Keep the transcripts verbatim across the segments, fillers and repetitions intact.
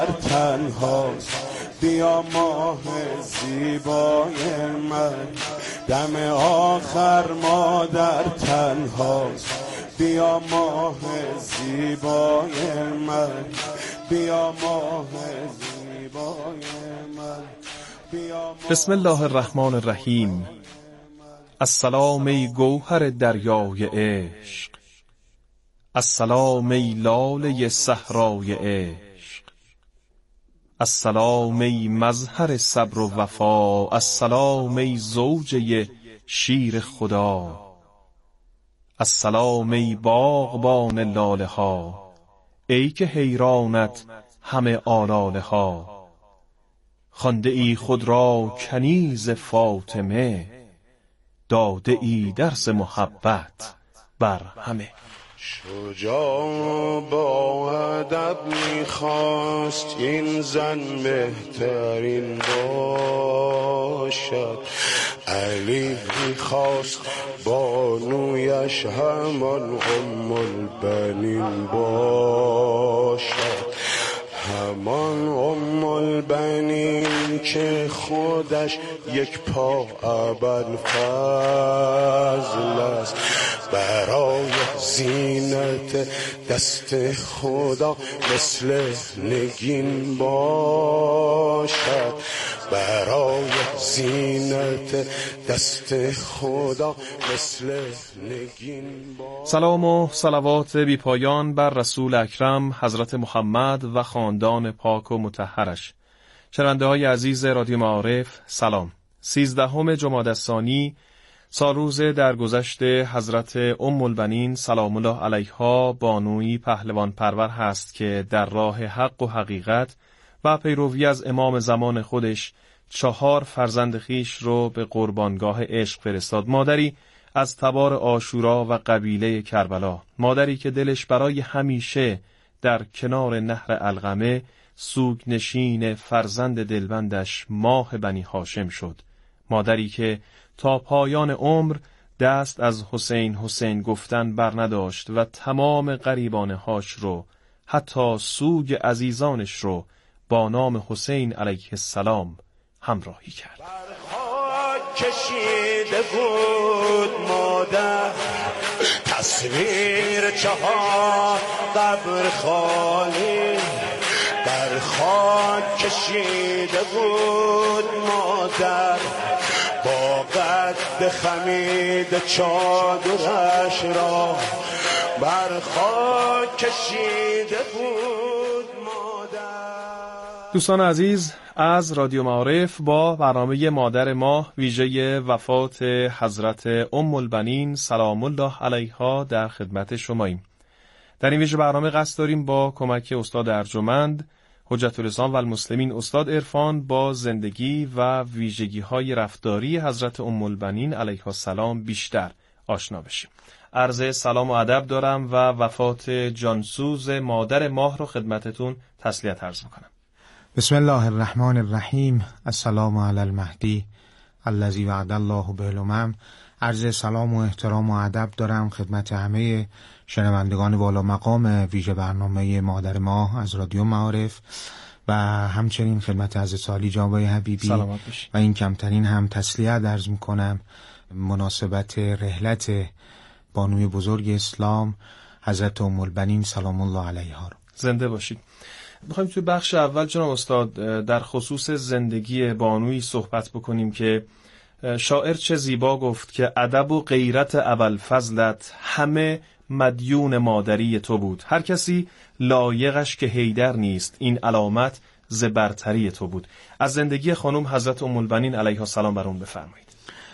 تنهاست بیا ماه زیبای من، دم آخر مادر تنهاست بیا ماه زیبای من، بیا ماه زیبای من، بیا. بسم الله الرحمن الرحیم. السلام ای گوهر دریای عشق، السلام ای لاله صحرای عشق، السلام ای مظهر صبر و وفا، السلام ای زوجه شیر خدا، السلام ای باغبان لاله ها، ای که حیرانت همه آلاله ها، خوانده ای خود را کنیز فاطمه، داده ای درس محبت بر همه. شجاع با ادب میخواست این زن بهترین باشد، علی میخواست بانویش همان ام البنین باشد، همان ام البنین که خودش یک پا ابوالفضل است، برای زینت دست خدا مثل نگین باشد، برای زینت دست خدا مثل نگین باشد. سلام و صلوات بی پایان بر رسول اکرم حضرت محمد و خاندان پاک و مطهرش. شنونده های عزیز رادیو معارف سلام. سیزدهم جمادی الثانی سالروز درگذشت حضرت ام البنین سلام الله علیها، بانویی پهلوان پرور هست که در راه حق و حقیقت و پیروی از امام زمان خودش چهار فرزند خیش رو به قربانگاه عشق فرستاد. مادری از تبار عاشورا و قبیله کربلا، مادری که دلش برای همیشه در کنار نهر القمه سوگ نشین فرزند دلبندش ماه بنی هاشم شد، مادری که تا پایان عمر دست از حسین حسین گفتن بر نداشت و تمام قریبانه هاش رو، حتی سوگ عزیزانش رو با نام حسین علیه السلام همراهی کرد. برخاک کشیده بود مادر تصویر چهار قبر خالی، در خاک کشیده بود مادر با قد خمید چادرش را، بر خاک کشیده بود مادر. دوستان عزیز، از رادیو معارف با برنامه مادر ماه ویژه وفات حضرت ام البنین سلام الله علیها در خدمت شماییم. در این ویژه برنامه قصد داریم با کمک استاد ارجمند حجت الاسلام و المسلمین استاد عرفان با زندگی و ویژگی‌های رفتاری حضرت ام البنین علیها السلام بیشتر آشنا بشیم. عرض سلام و ادب دارم و وفات جانسوز مادر ماه رو خدمتتون تسلیت عرض میکنم. بسم الله الرحمن الرحیم. السلام علی المهدی الذی وعد الله به الامم. عرض سلام و احترام و ادب دارم خدمت همه شنوندگان والا مقام ویژه برنامه مادر ماه از رادیو معارف و همچنین خدمت حضرت عالی جناب حبیبی و این کمترین هم تسلیت عرض میکنم مناسبت رحلت بانوی بزرگ اسلام حضرت ام البنین سلام الله علیها رو. زنده باشید. میخوایم توی بخش اول جناب استاد در خصوص زندگی بانوی صحبت بکنیم که شاعر چه زیبا گفت که ادب و غیرت ابوالفضلت همه مدیون مادری تو بود، هر کسی لایقش که حیدر نیست، این علامت ز برتری تو بود. از زندگی خانم حضرت ام البنین علیها السلام برام بفرمایید.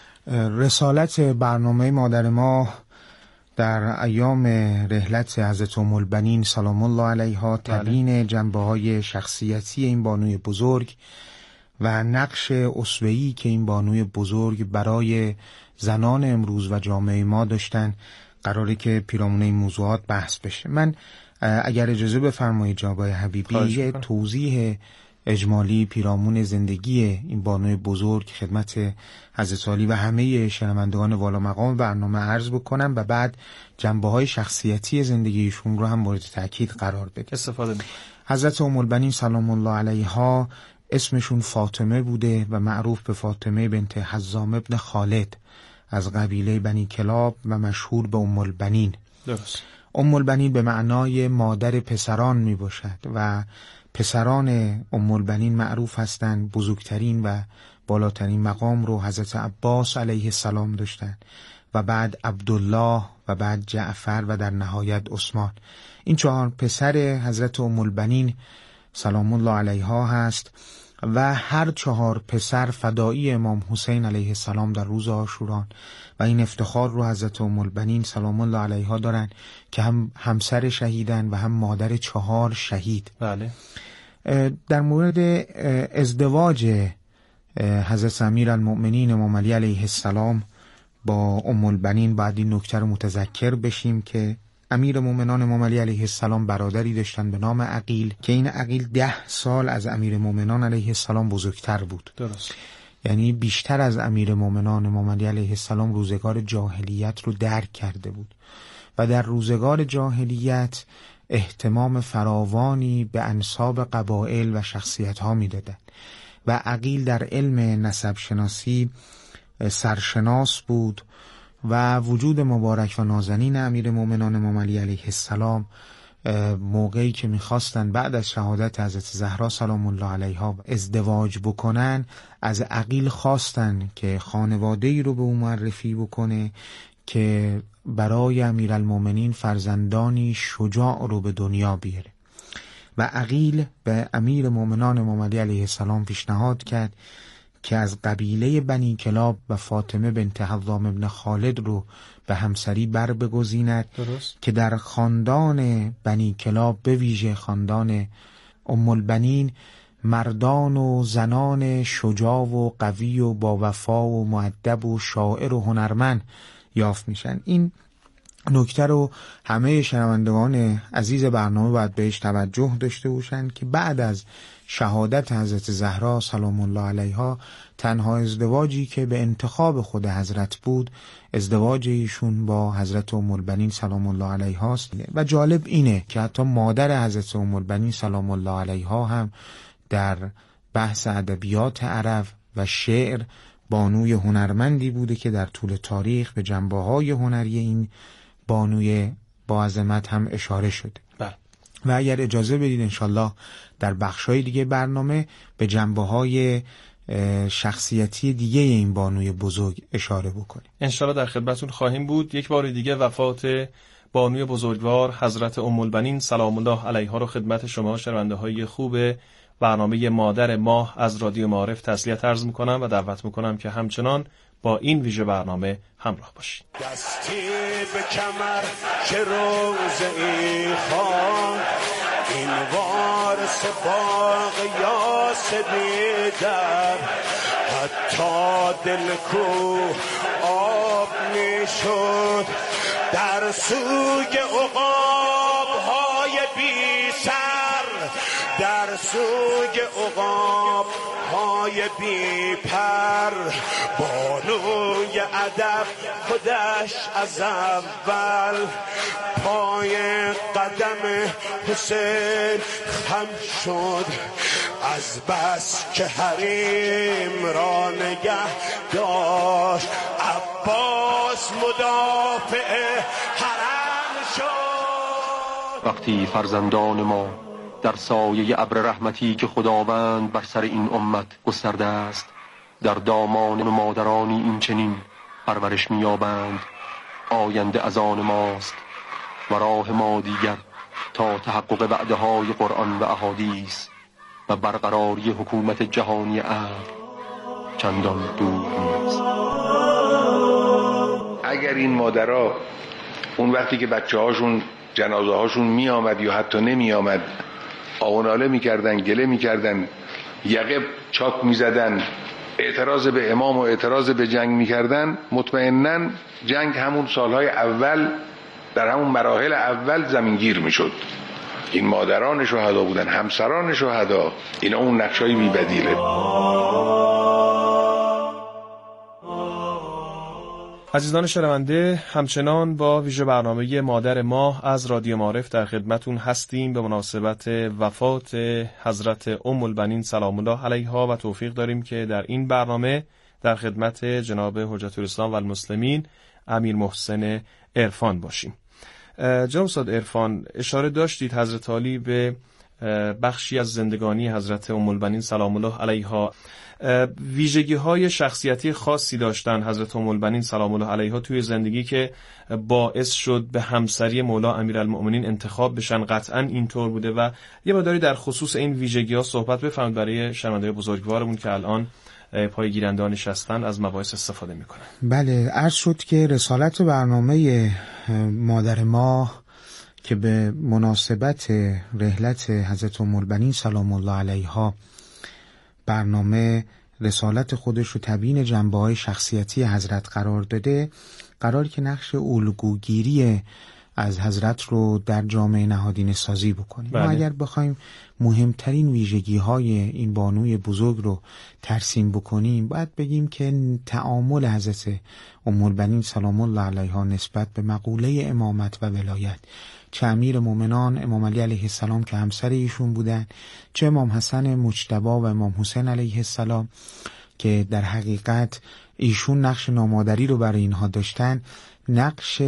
رسالت برنامه مادر ما در ایام رحلت حضرت ام البنین سلام الله علیها تبیین جنبه‌های شخصیتی این بانوی بزرگ و نقش اسوه‌ای که این بانوی بزرگ برای زنان امروز و جامعه ما داشتن قراره که پیرامون این موضوعات بحث بشه. من اگر اجازه بفرمایید جناب حبیبی یه توضیح اجمالی پیرامون زندگی این بانوی بزرگ خدمت حضرت عالی و همه شنوندگان والا مقام برنامه عرض بکنم و بعد جنبه‌های شخصیتی زندگیشون رو هم مورد تاکید قرار بدم. استفاده می. حضرت ام البنین سلام الله علیها اسمشون فاطمه بوده و معروف به فاطمه بنت حزام ابن خالد از قبیله بنی کلاب و مشهور به ام البنین. درست. ام البنین به معنای مادر پسران می باشد و پسران ام البنین معروف هستند بزرگترین و بالاترین مقام رو حضرت عباس علیه السلام داشتند و بعد عبدالله و بعد جعفر و در نهایت عثمان. این چهار پسر حضرت ام البنین سلام الله علیها هست و هر چهار پسر فدایی امام حسین علیه السلام در روز عاشورا و این افتخار رو حضرت ام البنین سلام الله علیها دارن که هم همسر شهیدن و هم مادر چهار شهید. بله. در مورد ازدواج حضرت امیرالمؤمنین امام علی علیه السلام با ام البنین باید این نکته رو متذکر بشیم که امیر مومنان امام علی علیه السلام برادری داشتن به نام عقیل که این عقیل ده سال از امیر مومنان علیه السلام بزرگتر بود. درست. یعنی بیشتر از امیر مومنان امام علی علیه السلام روزگار جاهلیت رو درک کرده بود و در روزگار جاهلیت اهتمام فراوانی به انساب قبایل و شخصیت ها می دادن و عقیل در علم نسب شناسی سرشناس بود و وجود مبارک و نازنین امیر مومنان امام علی علیه السلام موقعی که میخواستن بعد از شهادت حضرت زهرا سلام الله علیها ازدواج بکنن از عقیل خواستن که خانواده‌ای رو به او معرفی بکنه که برای امیرالمومنین فرزندانی شجاع رو به دنیا بیاره و عقیل به امیر مومنان امام علی علیه السلام پیشنهاد کرد که از قبیله بنی کلاب و فاطمه بنت حزام ابن خالد رو به همسری بر بگزیند که در خاندان بنی کلاب به ویژه خاندان ام البنین مردان و زنان شجاع و قوی و با وفا و مؤدب و شاعر و هنرمند یافت میشن. این نکته رو همه شنوندگان عزیز برنامه باید بهش توجه داشته باشند که بعد از شهادت حضرت زهرا سلام الله علیها تنها ازدواجی که به انتخاب خود حضرت بود ازدواج ایشون با حضرت ام البنین سلام الله علیها است و جالب اینه که حتی مادر حضرت ام البنین سلام الله علیها هم در بحث ادبیات عرب و شعر بانوی هنرمندی بوده که در طول تاریخ به جنبه‌های هنری این بانوی با عظمت هم اشاره شده. بله. و اگر اجازه بدید انشالله در بخشای دیگه برنامه به جنبه‌های شخصیتی دیگه این بانوی بزرگ اشاره بکنیم. انشالله در خدمتون خواهیم بود. یک بار دیگه وفات بانوی بزرگوار حضرت ام البنین سلام الله علیها رو خدمت شما شنونده‌های خوب برنامه مادر ماه از رادیو معارف تسلیت عرض میکنم و دعوت میکنم که همچنان با این ویژه برنامه همراه باشید. دستی به کمر که روزی خوان این وارث باغ یاسمی در حتی دل کو آب میشد در سوی عقاب های بی سر در سوی عقاب های بی پر بانوی ادب خودش از اول پای قدم حسین خم شد از بس که حریم را نگه داشت عباس مدافع حرم شد. وقتی فرزندان ما در سایه ابر رحمتی که خداوند بر سر این امت گسترده است در دامان مادرانی این چنین پرورش می‌یابند آینده از آن ماست و راه ما دیگر تا تحقق وعده‌های قرآن و احادیث و برقراری حکومت جهانی عدل چندان دور نیست. اگر این مادرها اون وقتی که بچه هاشون جنازه هاشون می آمد یا حتی نمی آمد آوناله می کردن، گله می کردن، یقه چاک می زدن، اعتراض به امام و اعتراض به جنگ می کردن، مطمئناً جنگ همون سالهای اول در همون مراحل اول زمینگیر می شد. این مادران شهدا بودن، همسران شهدا، اینا اون نقشای بی بدیله. عزیزان شنونده، همچنان با ویژه برنامه مادر ماه از رادیو معارف در خدمتون هستیم به مناسبت وفات حضرت ام البنین سلام الله علیها و توفیق داریم که در این برنامه در خدمت جناب حجت الاسلام و المسلمین امیر محسن عرفان باشیم. جناب استاد عرفان، اشاره داشتید حضرت علی به بخشی از زندگانی حضرت ام البنین سلام الله علیها ویژگی های شخصیتی خاصی داشتن حضرت ام البنین سلام الله علیها توی زندگی که باعث شد به همسری مولا امیرالمؤمنین انتخاب بشن. قطعا اینطور بوده و یه مقداری در خصوص این ویژگی ها صحبت بفرمایید برای شنوندگان بزرگوارمون که الان پای گیرندان نشستن از مباحث استفاده میکنن. بله، عرض شد که رسالت برنامه مادر ما که به مناسبت رحلت حضرت ام البنین سلام الله علیها برنامه رسالت خودش رو تبیین جنبه‌های شخصیتی حضرت قرار داده، قرار که نقش الگوگیری از حضرت رو در جامعه نهادینه سازی بکنیم. بله. ما اگر بخوایم مهمترین ویژگی‌های این بانوی بزرگ رو ترسیم بکنیم، باید بگیم که تعامل حضرت ام البنین سلام الله علیها نسبت به مقوله امامت و ولایت، چه امیر مومنان امام علی علیه السلام که همسر ایشون بودن، چه امام حسن مجتبی و امام حسین علیه السلام که در حقیقت ایشون نقش نامادری رو برای اینها داشتن، نقش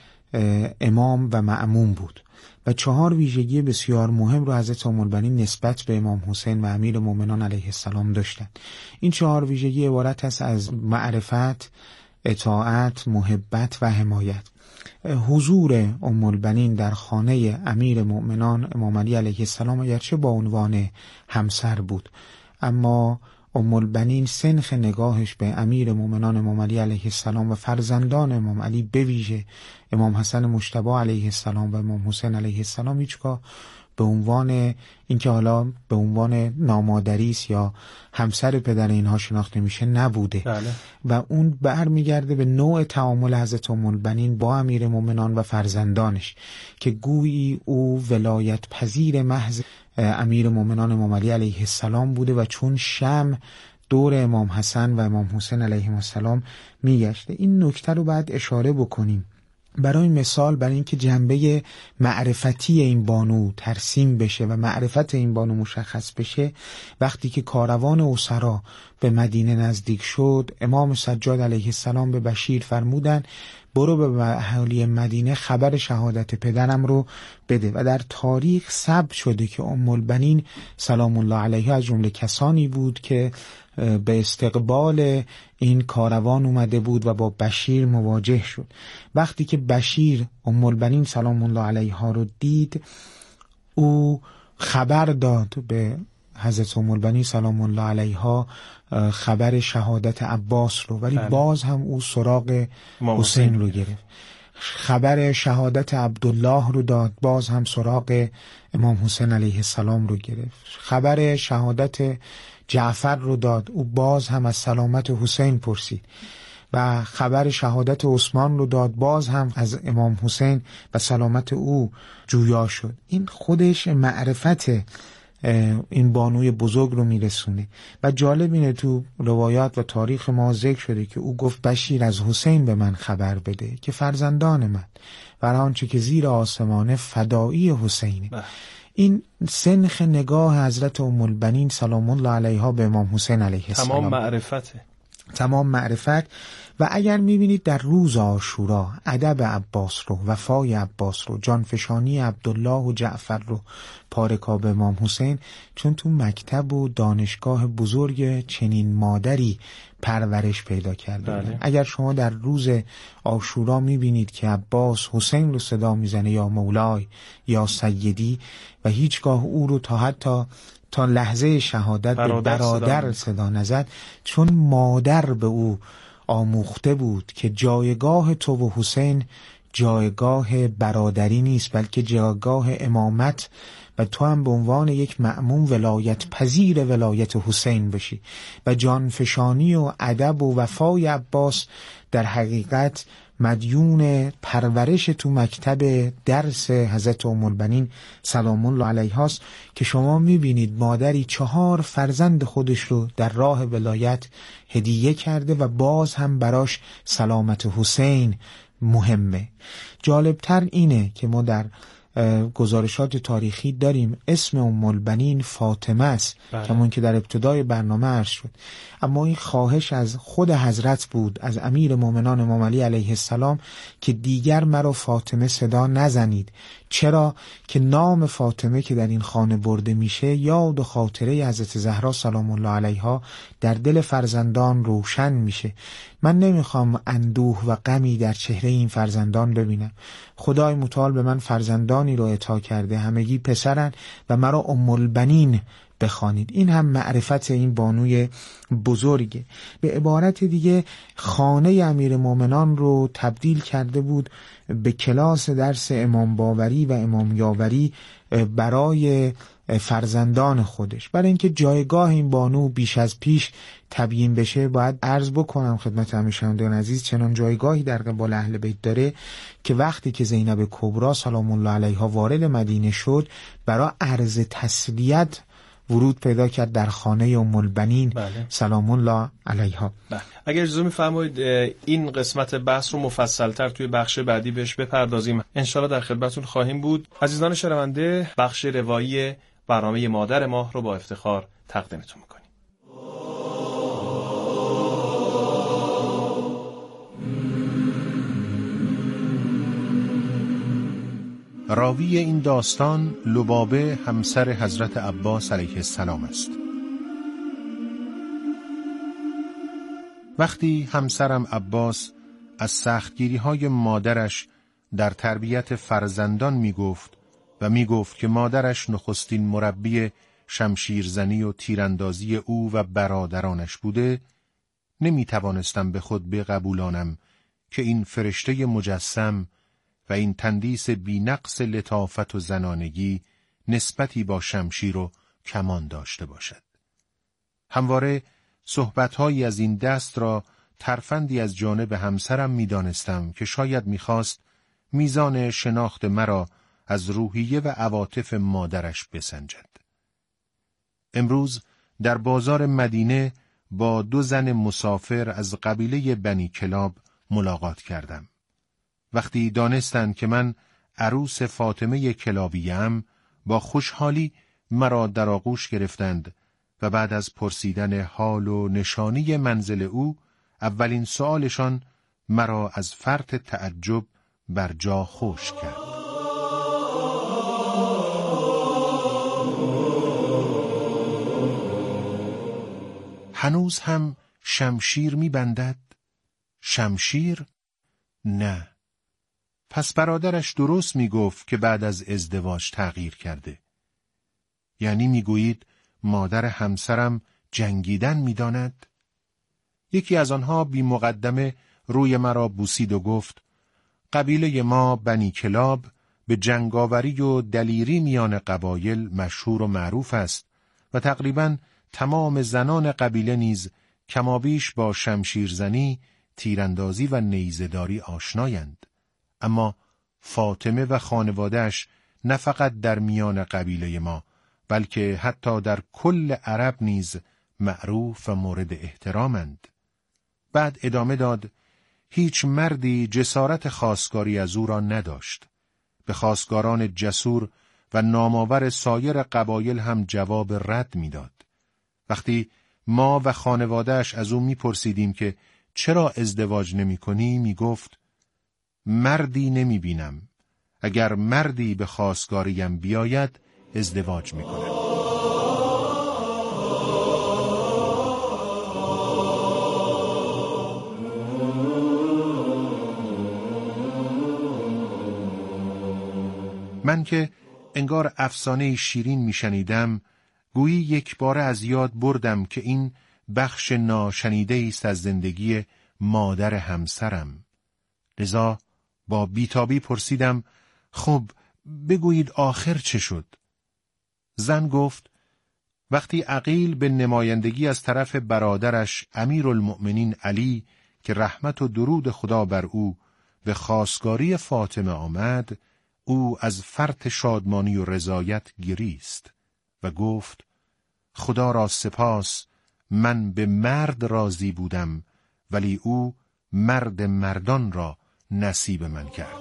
امام و مأموم بود. و چهار ویژگی بسیار مهم رو حضرت ام البنین نسبت به امام حسین و امیر مومنان علیه السلام داشتن. این چهار ویژگی عبارت است از معرفت، اطاعت، محبت و حمایت. حضور ام البنین در خانه امیر مؤمنان امام علی علیه السلام اگرچه با عنوان همسر بود، اما ام البنین سنخ نگاهش به امیر مؤمنان امام علی علیه السلام و فرزندان امام علی به ویژه امام حسن مجتبی علیه السلام و امام حسین علیه السلام هیچگاه به عنوان اینکه حالا به عنوان نامادری است یا همسر پدر اینها شناخته میشه نبوده. بله. و اون برمیگرده به نوع تعامل حضرت ام البنین با امیر مومنان و فرزندانش که گویی او ولایت پذیر محض امیر مومنان امام علی علیه السلام بوده و چون شمع دور امام حسن و امام حسین علیهم السلام میگشته. این نکته رو باید اشاره بکنیم برای مثال، برای اینکه جنبه معرفتی این بانو ترسیم بشه و معرفت این بانو مشخص بشه. وقتی که کاروان اسرا به مدینه نزدیک شد، امام سجاد علیه السلام به بشیر فرمودن برو به اهالی مدینه خبر شهادت پدرم رو بده. و در تاریخ ثبت شده که ام البنین سلام الله علیها از جمله کسانی بود که به استقبال این کاروان اومده بود و با بشیر مواجه شد. وقتی که بشیر ام البنین سلام الله علیها رو دید، او خبر داد به حضرت ام البنین سلام الله علیها خبر شهادت عباس رو، ولی بله. باز هم او سراغ حسین رو گرفت. خبر شهادت عبدالله رو داد، باز هم سراغ امام حسین علیه السلام رو گرفت. خبر شهادت جعفر رو داد، او باز هم از سلامت حسین پرسید. و خبر شهادت عثمان رو داد، باز هم از امام حسین و سلامت او جویا شد. این خودش معرفت این بانوی بزرگ رو میرسونه. و جالب اینه تو روایات و تاریخ ما ذکر شده که او گفت بشیر از حسین به من خبر بده که فرزندان من و آنچه که زیر آسمانه فدایی حسینه. بله. این سنخ نگاه حضرت ام البنین سلام الله علیها به امام حسین علیه السلام تمام معرفته، تمام معرفت. و اگر میبینید در روز عاشورا ادب عباس رو، وفای عباس رو، جانفشانی عبدالله و جعفر رو پارکاب امام حسین، چون تو مکتب و دانشگاه بزرگ چنین مادری پرورش پیدا کرده. بله. اگر شما در روز عاشورا میبینید که عباس حسین رو صدا میزنه یا مولای یا سیدی و هیچگاه او رو تا حتی تا لحظه شهادت برادر به برادر صدا, صدا نزد، چون مادر به او آموخته بود که جایگاه تو و حسین جایگاه برادری نیست، بلکه جایگاه امامت و تو هم به عنوان یک مأموم ولایت پذیر ولایت حسین بشی. و جانفشانی و ادب و وفای عباس در حقیقت مدیون پرورش تو مکتب درس حضرت ام البنین سلام الله علیها است که شما میبینید مادری چهار فرزند خودش رو در راه ولایت هدیه کرده و باز هم براش سلامت حسین مهمه. جالبتر اینه که ما در گزارشات تاریخی داریم اسم ام البنین فاطمه است، همون که در ابتدای برنامه عرض شد، اما این خواهش از خود حضرت بود، از امیر مومنان امام علی علیه السلام، که دیگر مرا فاطمه صدا نزنید. چرا؟ که نام فاطمه که در این خانه برده میشه یاد و خاطره حضرت زهرا سلام الله علیها در دل فرزندان روشن میشه. من نمیخوام اندوه و غمی در چهره این فرزندان ببینم. خدای متعال به من فرزندانی رو عطا کرده، همگی پسرن و مرا ام البنین بخوانید. این هم معرفت این بانوی بزرگه. به عبارت دیگه خانه امیر مومنان رو تبدیل کرده بود به کلاس درس امام باوری و امام یاوری برای فرزندان خودش. برای اینکه جایگاه این بانو بیش از پیش تبیین بشه باید عرض بکنم خدمت همه شنوندگان عزیز چنان جایگاهی در قبال اهل بیت داره که وقتی که زینب کبرا سلام الله علیها وارد مدینه شد برای عرض تسلیت ورود پیدا کرد در خانه ام البنین بله. سلام الله علیها. بله. اگر اجازه می‌فرمایید این قسمت بحث رو مفصل‌تر توی بخش بعدی بهش بپردازیم. انشالله در خدمتتون خواهیم بود. عزیزان شنونده، بخش روایی برنامه مادر ماه رو با افتخار تقدیمتون می‌کنیم. راوی این داستان لبابه همسر حضرت عباس علیه السلام است. وقتی همسرم عباس از سختگیری‌های مادرش در تربیت فرزندان می‌گفت و می‌گفت که مادرش نخستین مربی شمشیرزنی و تیراندازی او و برادرانش بوده، نمی‌توانستم به خود بقبولانم که این فرشته مجسم و این تندیس بی‌نقص لطافت و زنانگی نسبتی با شمشیر و کمان داشته باشد. همواره صحبت‌هایی از این دست را ترفندی از جانب همسرم می‌دانستم که شاید می‌خواست میزان شناخت مرا از روحیه و عواطف مادرش بسنجد. امروز در بازار مدینه با دو زن مسافر از قبیله بنی کلاب ملاقات کردم. وقتی دانستند که من عروس فاطمه کلابی‌ام، با خوشحالی مرا در آغوش گرفتند و بعد از پرسیدن حال و نشانی منزل او، اولین سؤالشان مرا از فرط تعجب بر جا خشک کرد. هنوز هم شمشیر می بندد؟ شمشیر؟ نه. پس برادرش درست می گفت که بعد از ازدواج تغییر کرده. یعنی می گویید مادر همسرم جنگیدن می داند؟ یکی از آنها بی مقدمه روی مرا بوسید و گفت قبیله ما بنی کلاب به جنگاوری و دلیری میان قبایل مشهور و معروف است و تقریباً تمام زنان قبیله نیز کمابیش با شمشیرزنی، تیراندازی و نیزه‌داری آشنایند. اما فاطمه و خانواده‌اش نه فقط در میان قبیله ما بلکه حتی در کل عرب نیز معروف و مورد احترامند. بعد ادامه داد هیچ مردی جسارت خواستگاری از او را نداشت. به خواستگاران جسور و نامآور سایر قبایل هم جواب رد میداد. وقتی ما و خانواده‌اش از او میپرسیدیم که چرا ازدواج نمی کنی، می گفت مردی نمی بینم. اگر مردی به خواستگاریم بیاید ازدواج می کنم. من که انگار افسانه شیرین می شنیدم، گویی یک باره از یاد بردم که این بخش ناشنیده است از زندگی مادر همسرم. لذا با بیتابی پرسیدم خب بگویید آخر چه شد؟ زن گفت وقتی عقیل به نمایندگی از طرف برادرش امیرالمؤمنین علی که رحمت و درود خدا بر او به خواستگاری فاطمه آمد، او از فرط شادمانی و رضایت گریست و گفت: خدا را سپاس، من به مرد راضی بودم، ولی او مرد مردان را نصیب من کرد.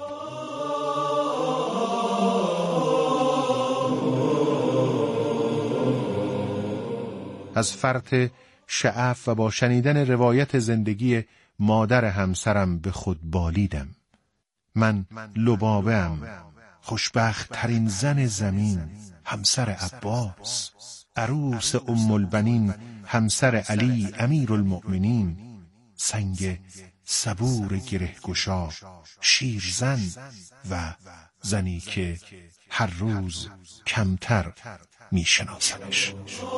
از فرط شعف و با شنیدن روایت زندگی مادر همسرم به خود بالیدم. من لبابه‌ام، خوشبخت ترین زن زمین، همسر عباس، عروس ام البنین، همسر علی امیر المؤمنین، سنگ صبور گرهگشا، شیرزن و زنی که هر روز کمتر میشناسمش.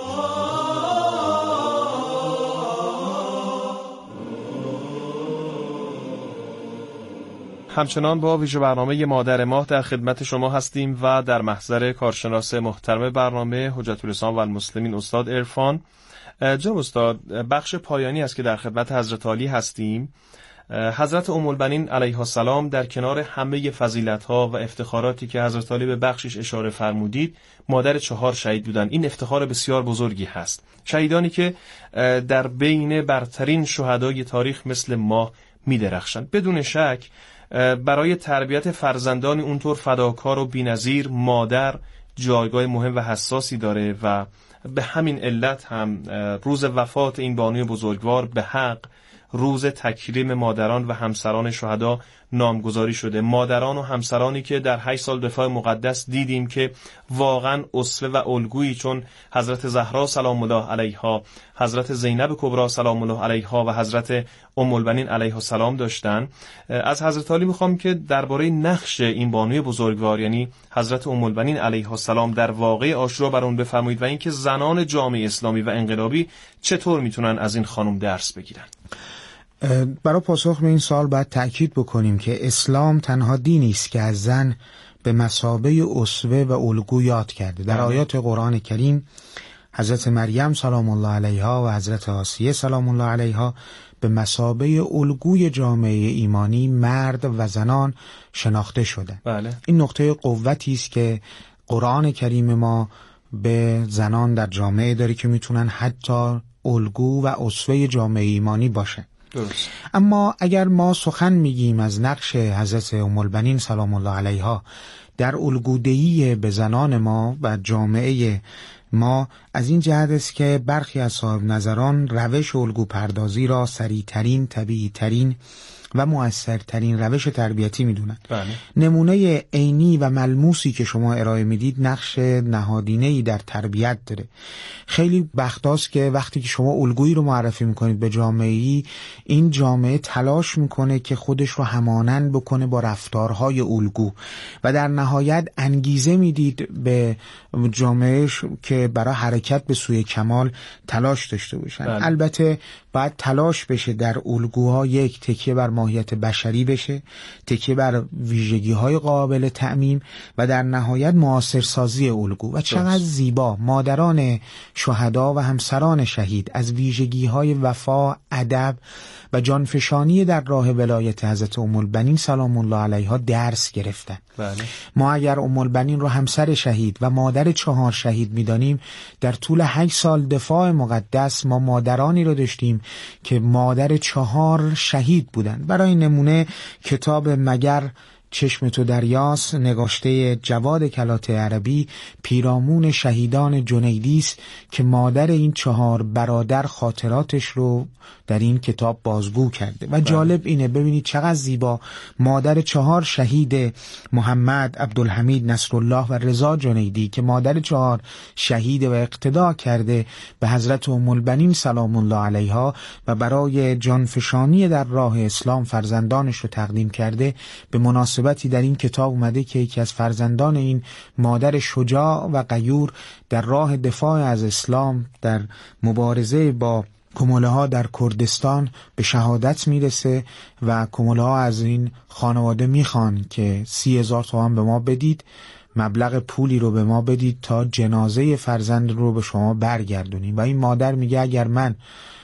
همچنان با ویژه برنامه مادر ماه در خدمت شما هستیم و در محضر کارشناس محترم برنامه حجت الاسلام و المسلمین استاد عرفان. جناب استاد، بخش پایانی است که در خدمت حضرت علی هستیم. حضرت ام البنین علیها السلام در کنار همه فضیلت‌ها و افتخاراتی که حضرت علی به بخشش اشاره فرمودید، مادر چهار شهید بودند. این افتخار بسیار بزرگی هست. شهیدانی که در بین برترین شهدای تاریخ مثل ماه می‌درخشند. بدون شک برای تربیت فرزندان اونطور فداکار و بی‌نظیر مادر جایگاه مهم و حساسی داره و به همین علت هم روز وفات این بانوی بزرگوار به حق روز تکریم مادران و همسران شهدا نامگذاری شده. مادران و همسرانی که در هشت سال دفاع مقدس دیدیم که واقعا اسوه و الگویی، چون حضرت زهرا سلام الله علیها، حضرت زینب کبری سلام الله علیها و حضرت ام البنین علیها السلام داشتن. از حضرت علی میخوام که درباره نقش این بانوی بزرگوار یعنی حضرت ام البنین علیها السلام در واقعه عاشورا برام بفرمایید و اینکه زنان جامعه اسلامی و انقلابی چطور میتونن از این خانم درس بگیرن. برای پاسخ به این سوال باید تأکید بکنیم که اسلام تنها دینی است که از زن به مثابه اسوه و الگو یاد کرده. در آیات قرآن کریم حضرت مریم سلام الله علیها و حضرت آسیه سلام الله علیها به مثابه الگوی جامعه ایمانی مرد و زنان شناخته شده. بله. این نقطه قوتی است که قرآن کریم ما به زنان در جامعه داره که میتونن حتی الگو و اسوه جامعه ایمانی باشه. درست. اما اگر ما سخن میگیم از نقش حضرت ام البنین سلام الله علیها در الگودهی به زنان ما و جامعه ما، از این جهت است که برخی از صاحب نظران روش الگو پردازی را سریعترین، طبیعیترین و مؤثرترین روش تربیتی میدونن. بله. نمونه عینی و ملموسی که شما ارائه میدید نقش نهادینه‌ای در تربیت داره. خیلی وقتاست که وقتی که شما الگویی رو معرفی میکنید به جامعه‌ای، این جامعه تلاش میکنه که خودش رو همانند بکنه با رفتارهای الگو و در نهایت انگیزه میدید به جامعه که برای حرکت به سوی کمال تلاش داشته باشن. بله. البته باید تلاش بشه در الگوها یک تکیه بر ماهیت بشری بشه، تکیه بر ویژگی‌های قابل تعمیم و در نهایت معاصرسازی الگو. و چقدر زیبا مادران شهدا و همسران شهید از ویژگی‌های وفا، ادب و جانفشانی در راه ولایت حضرت ام البنین سلام الله علیها درس گرفتن. بله. ما اگر ام البنین رو همسر شهید و مادر چهار شهید می‌دانیم، در طول هشت سال دفاع مقدس ما مادرانی رو داشتیم که مادر چهار شهید بودند. برای نمونه کتاب مگر چشم تو دریاست نگاشته جواد کلات عربی پیرامون شهیدان جنیدی است که مادر این چهار برادر خاطراتش رو در این کتاب بازگو کرده و جالب اینه ببینید چقدر زیبا مادر چهار شهید محمد، عبدالحمید، نصرالله و رضا جنیدی که مادر چهار شهید و اقتدا کرده به حضرت ام البنین سلام الله علیها و برای جانفشانی در راه اسلام فرزندانش رو تقدیم کرده، به مناسبتی در این کتاب اومده که یکی از فرزندان این مادر شجاع و غیور در راه دفاع از اسلام در مبارزه با کموله ها در کردستان به شهادت میرسه و کموله ها از این خانواده میخوان که سی هزار تومان به ما بدید، مبلغ پولی رو به ما بدید تا جنازه فرزند رو به شما برگردونیم. و این مادر میگه اگر من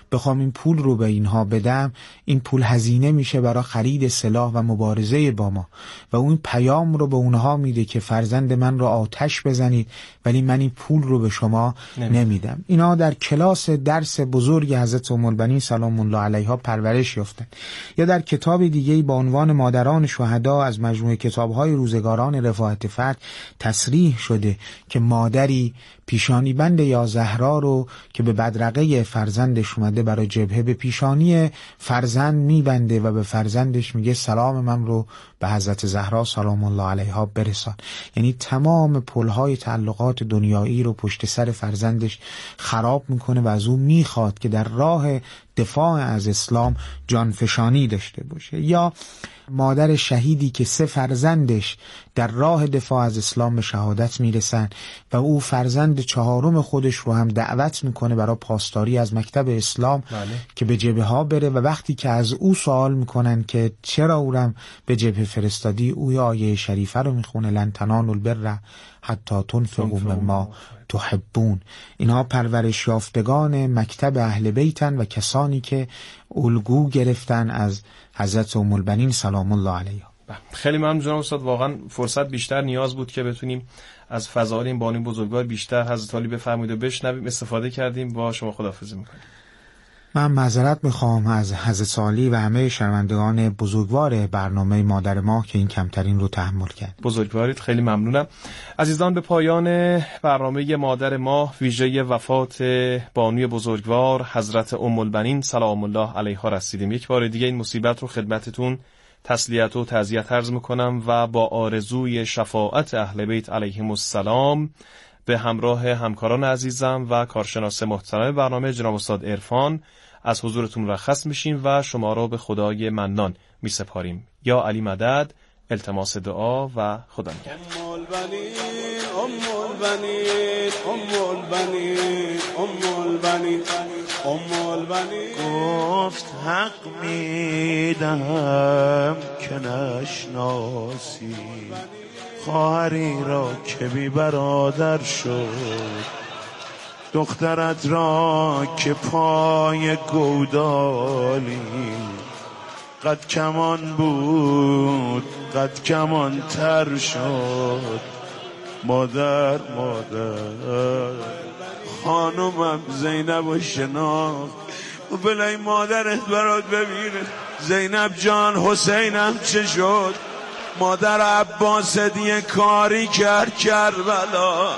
بخوام این پول رو به اینها بدم، این پول هزینه میشه برای خرید سلاح و مبارزه با ما و اون پیام رو به اونها میده که فرزند من رو آتش بزنید ولی من این پول رو به شما نمیدم. اینا در کلاس درس بزرگ حضرت ام البنین سلام الله علیها پرورش یافتن. یا در کتاب دیگه با عنوان مادران شهدا از مجموعه کتاب‌های روزگاران رفاعت فرد تصریح شده که مادری پیشانی بند یا زهرا رو که به بدرقه فرزندش اومده برای جبهه به پیشانی فرزند میبنده و به فرزندش میگه سلام من رو به حضرت زهرا سلام الله علیها برسان. یعنی تمام پلهای تعلقات دنیایی رو پشت سر فرزندش خراب میکنه و از اون میخواد که در راه دفاع از اسلام جانفشانی داشته باشه. یا مادر شهیدی که سه فرزندش در راه دفاع از اسلام به شهادت میرسن و او فرزند چهارم خودش رو هم دعوت میکنه برای پاسداری از مکتب اسلام بله. که به جبهه ها بره و وقتی که از او سوال میکنن که چرا او رو به جبهه فرستادی، او آیه شریفه رو میخونه لن تنالوا البر حتی تنفقوا مما تحبون. اینها پرورش یافتگان مکتب اهل بیتن و کسانی که الگو گرفتن از حضرت ام البنین سلام الله علیها. خیلی ممنون جناب استاد، واقعا فرصت بیشتر نیاز بود که بتونیم از فضائل این بانوی بزرگوار بیشتر حضرت علی بفرمایید و بشنویم، استفاده کردیم. با شما خداحافظی میکنیم. من معذرت میخوام از حضرت علی و همه شنوندگان بزرگوار برنامه مادر ماه که این کمترین رو تحمل کرد. بزرگوارید، خیلی ممنونم. عزیزان، به پایان برنامه مادر ماه ویژه وفات بانوی بزرگوار حضرت ام البنین سلام الله علیها رسیدیم. یک بار دیگه این مصیبت رو خدمتتون تسلیت و تعزیت عرض میکنم و با آرزوی شفاعت اهل بیت علیهم السلام به همراه همکاران عزیزم و کارشناس محترم برنامه جناب استاد عرفان از حضورتون مرخص میشیم و شما را به خدای منان میسپاریم. یا علی مدد، التماس دعا و خدا نگهدار. ام البنین ام البنین ام البنین ام البنین ام البنین گفت حق میدهم که نشناسی خواهری را که بی برادر شد، دخترت را که پای گودالی قد کمان بود قد کمان تر شد. مادر مادر خانومم زینب و شناخت و بلای مادرت برات ببینه. زینب جان حسینم چه شد؟ مادر عباس دیگه کاری کرد کربلا،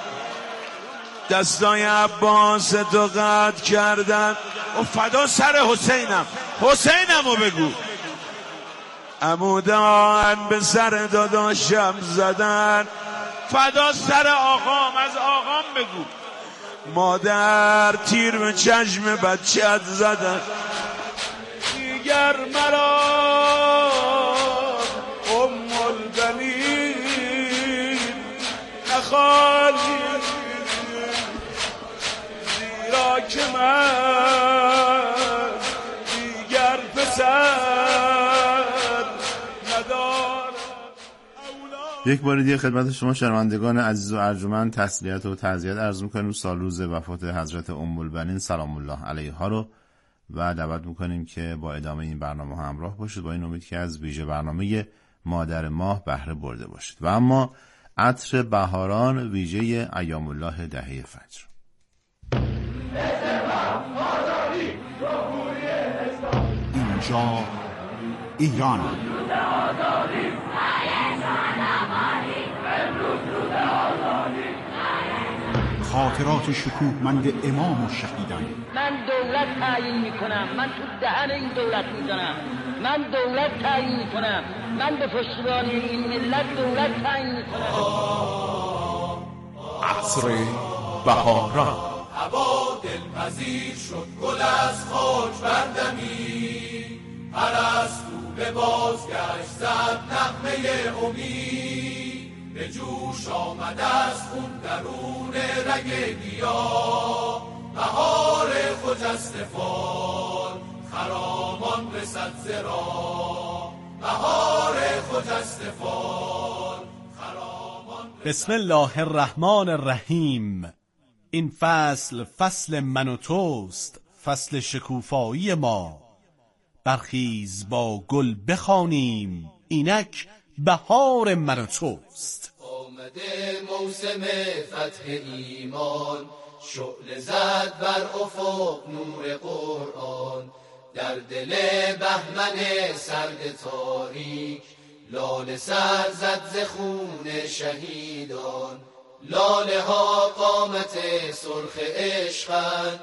دستای عباس تو قطع کردن و فدا سر حسینم حسینمو بگو. عمودان به سر داداشم زدن، فدا سر آقام از آقام بگو. مادر تیر به چشم بچه‌ات زدن، دیگر مرا ام البنین نخواهی، زیرا که من دیگر پسر ندارم. یک بار دیگه خدمت شما شنوندگان عزیز و ارجمند تسلیت و تعزیت عرض می‌کنیم سال روز وفات حضرت ام البنین سلام الله علیها رو و دعوت می‌کنیم که با ادامه این برنامه ها همراه باشید با این امید که از ویژه برنامه مادر ماه بهره برده باشید. و اما عطر بهاران ویژه ایام الله دهه فجر. اینجا ایران، خاطرات شکوهمند امام و شهیدان. من دولت تعیین میکنم، من تو دهن این دولت میزنم، من دولت تعیین میکنم، من به پشتیبانی این ملت دولت تعیین میکنم. عصر بهاران. هوا دلپذیر شد گل از خاک بردمی، پرستو به بازگشت زد نغمه امید، به جوش آمد از خون درون رگ گیا. بهار خجسته فال خرامان رسد زرا، بهار خجسته فال خرامان. بسم الله الرحمن الرحیم. این فصل فصل من و توست، فصل شکوفایی ما، برخیز با گل بخوانیم اینک بهار من و توست. آمده موسم فتح ایمان، شعله زد بر افق نور قرآن. در دل بهمن سرد تاریک، لاله سر زد ز خون شهیدان. لاله ها قامت سرخ عشقند،